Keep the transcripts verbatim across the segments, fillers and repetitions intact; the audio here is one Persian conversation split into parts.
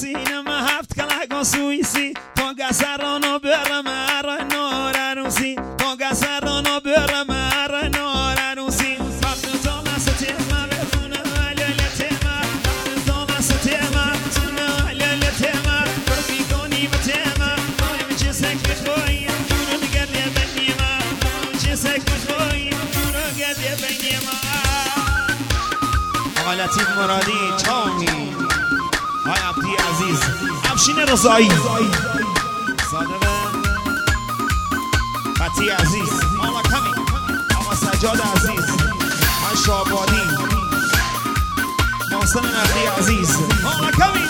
عروسی نما هفت کلاگو سوئیسی پاگا سرانو برم ار نور عروسی پاگا سرانو برم ار نور عروسی وقت تو نسته ما بخونه للته ما وقت تو نسته ما سونه للته ما برفی کنی بته ما بایم چه سکت خوی جورو گردی بینی ما چه سکت خوی جورو گردی بینی ما آقا لطیف مرادی چامی های عبدی عزیز افشین رضایی صادقه فتی عزیز آقا کمی آقا سجاد عزیز های شابادی محسن نقدی عزیز آقا کمی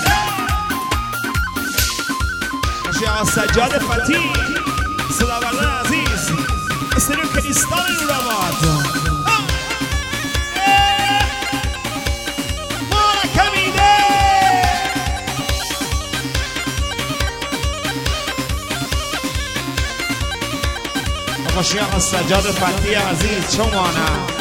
باشی آقا سجاد فتی صداورده عزیز استریو کریستال نورآباد باشی آقا سجاد فتی عزیز شمانه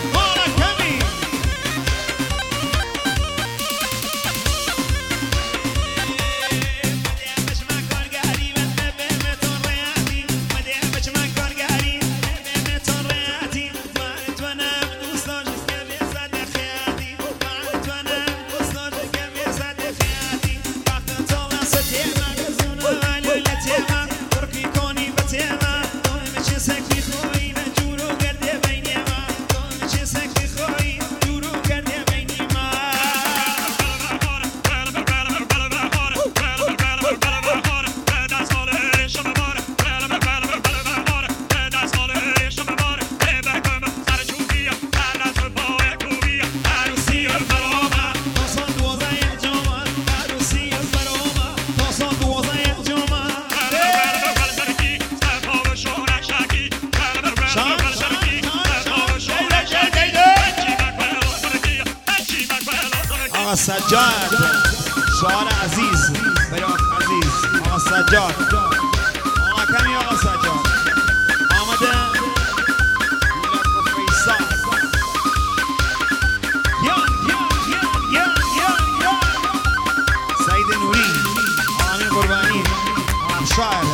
سجاد شعار عزیز بیاق عزیز آقا سجاد آقا کمی آقا سجاد آمده میلاد فیصل یان یان یان یان یان یان سعید نوری آمین قربانی آقا شاعر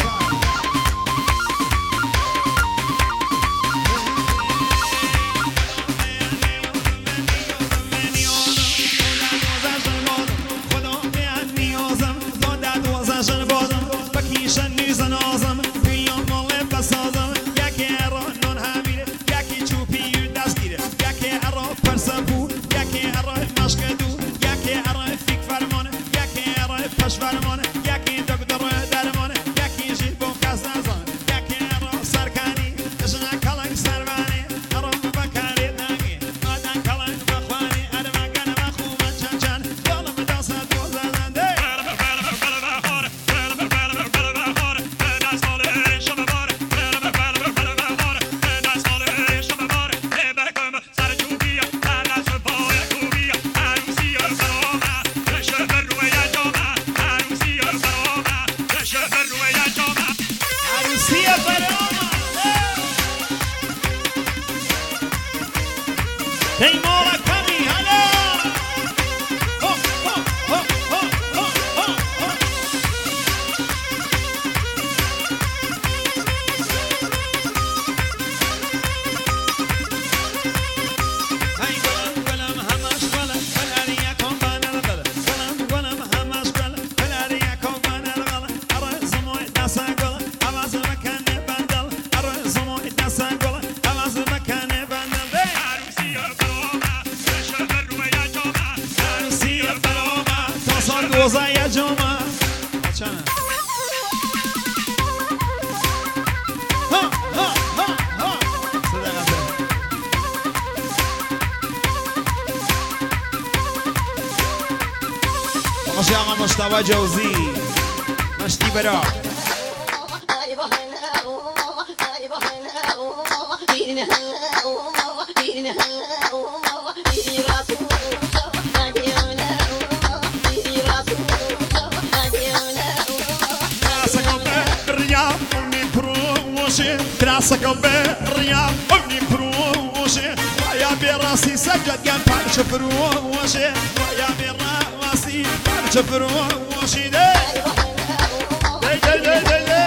باشی آقا مصطفی جوزی مشتی برا Krasa gobbe ria ovni proje ya berasi sajjad gan parça proje ya berasi parça proje خورشیده دی دی دی دی دی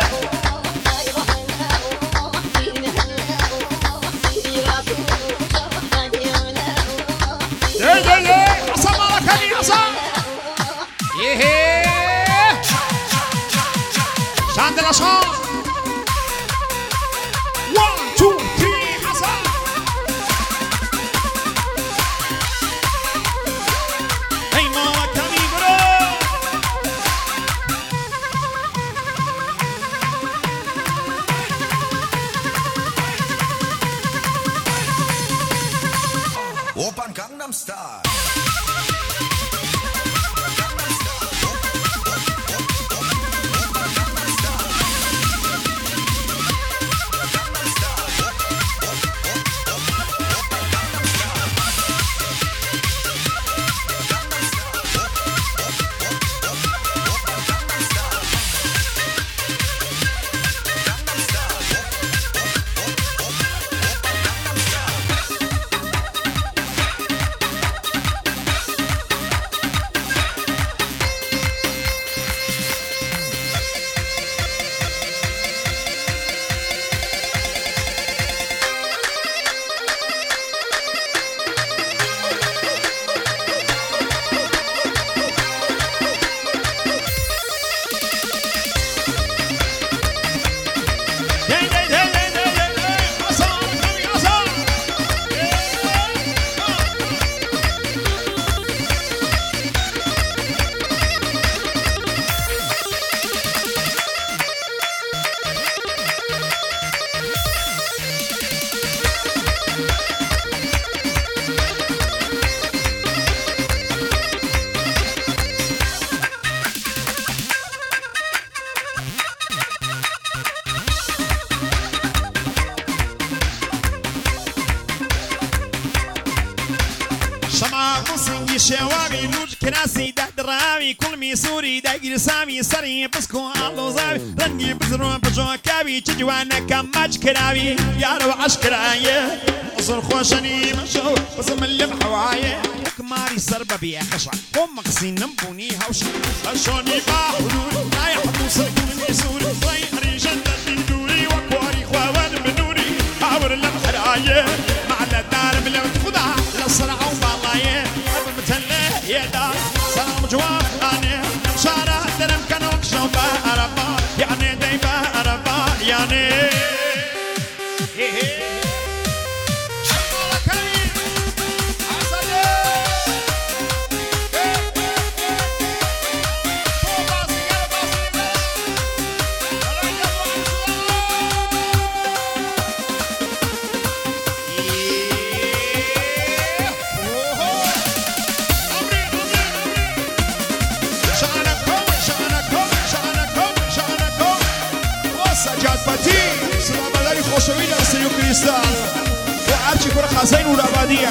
دی دی دی حسن مالا کمی حسن یهی شاند لشان one two three حسن ای مالا کمی برو Opern Gangnam Style. شواغي لوج كراسي ده دراوي كل ميسوري داير سامي سري بسكو الله زاوي رنجي بزرون بجوا كابي تجوانا كماج كراوي يا رو عشكرايه اصل خوشني مشو بسم اللي بحوايه كماري سربه بيا خشع هم مقسين نبوني هوش اشوني باحلول لا يحطوا سكون ميسوري طيري جنة دوري وكواري خوان بنوري حاور المحرايه مع الدار بلا خدها للصرع وبالايه يا دار سلام جواب أنا شارع درم كانوك شو باربا يعني داي باربا يعني خوشوی در سیو کریستال و هرچی کره خزین و ربادیه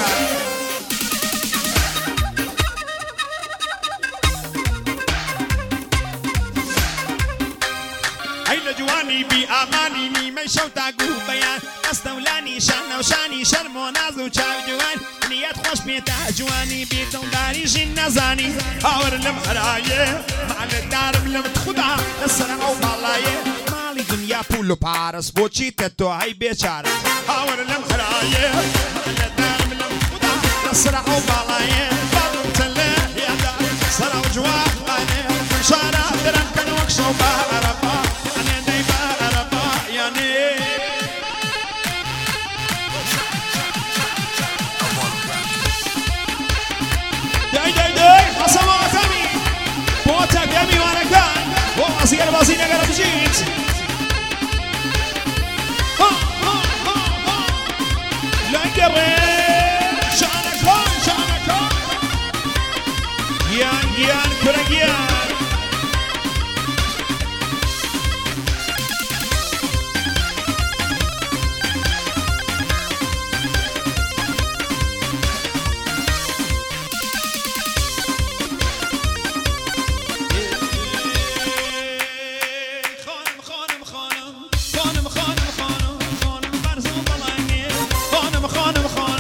هیل جوانی بی آمانی نیمه شو تاگو بیان استولانی شان و شانی شرم و ناز و چاو جوان نیت خوش بیتا جوانی بیتون داری جین نزانی هاور لم حرایه مال دارم لم تخدا لسرم او بالایه دنیا پول و پارس بوچی تتو های بیچاره هاور لم خرایه دارم لم خدا نصرع و بالایه بادم تله یادار سر و جواب آنه شارع درم کنوک شو باربا یعنی دی باربا یعنی دی دی دی حسن و غتمی بوتک یمی وانکان و ازیر بازی نگرم جیت شانكم شانكم يان يان كرجيان خانم خانم خانم خانم خانم خانم خانم برزو بلاني خانم خانم خانم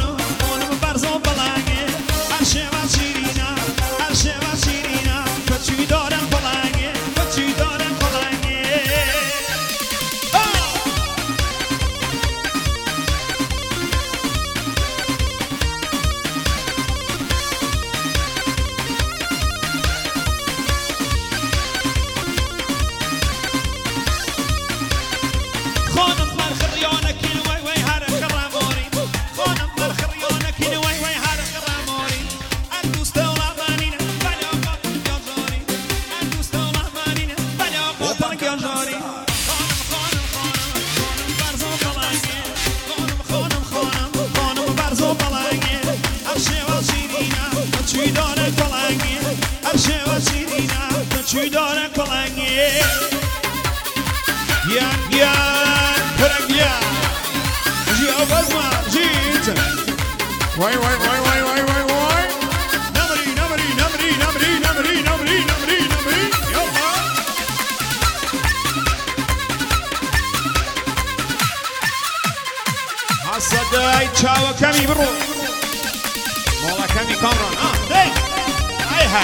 داره کلنگی گیان گیان پرگیان جیا بزما جیت وای وای وای وای وای وای وای نمری نمری نمری نمری نمری نمری نمری نمری یالا حسدای چاو کمی برو مولا کمی کامران آه دی های های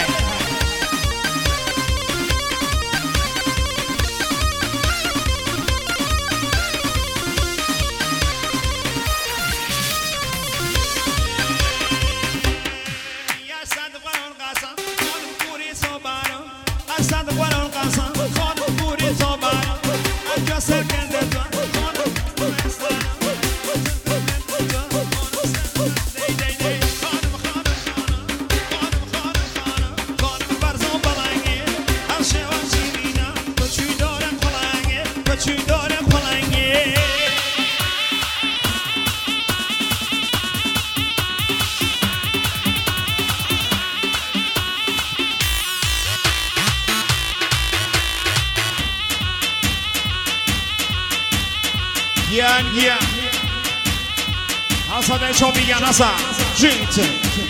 گیان گیان حسد شو میگن حسد جیت